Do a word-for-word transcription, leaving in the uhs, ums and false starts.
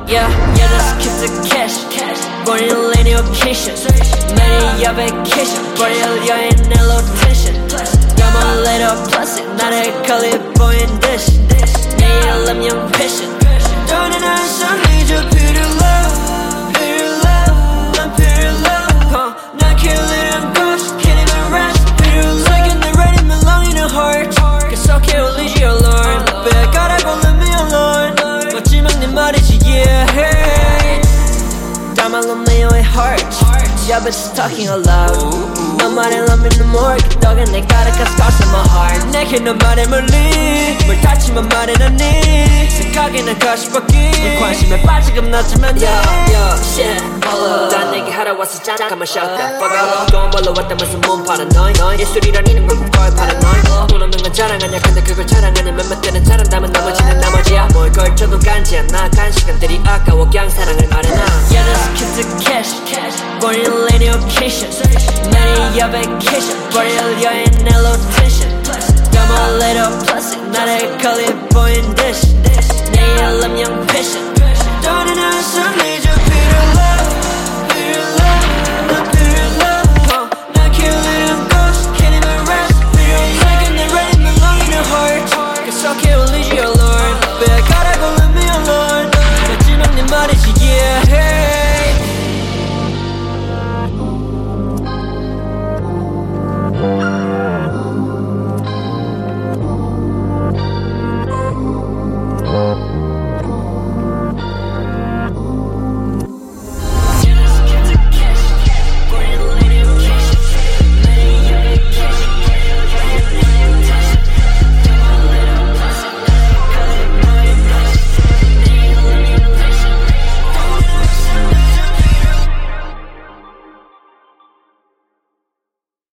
Yeah, yeah, just keep the cash Born in lane occasion Many your vacation Born in your in low tension You're my little plastic 나를 걸리 보인 듯이 내일 남용 패션 너는 항상 잊어 pure love pure love 난 pure love uh, 난 killing ghost can't even rest pure love Second the ready me long in a heart Cause I can't leave you alone 빼가라고 leave me alone 마지막 네 말이지 yeah hey 담아놓은 my heart Yeah but just talking aloud 너만의 love in the morgue 떡은 내 가득한 scars in my heart 내게 너 말해 멀리 뭘 다치면 말해 너니 생각이 난 거시밖에 관심에 빠지고 났지만 yeah yeah shit 난 내게 하러 왔어 잠깐만 shut the fuck up 돈 벌러 왔다면서 몸 paranoid 예술이라는 걸 굳어야 paranoid 돈 없는 건 자랑하냐 근데 그걸 자랑하냐 몇몇 때는 잘한다면 나머지는 나머지야 뭘 걸쳐도 간지 않나 간 시간들이 아까워 그냥 사랑을 말해놔 Yeah just keep the cash Born in lane occasion Many your vacation Born in your in low tension You're my little plastic 나를 걸리 보인 듯이 내일 남용 패션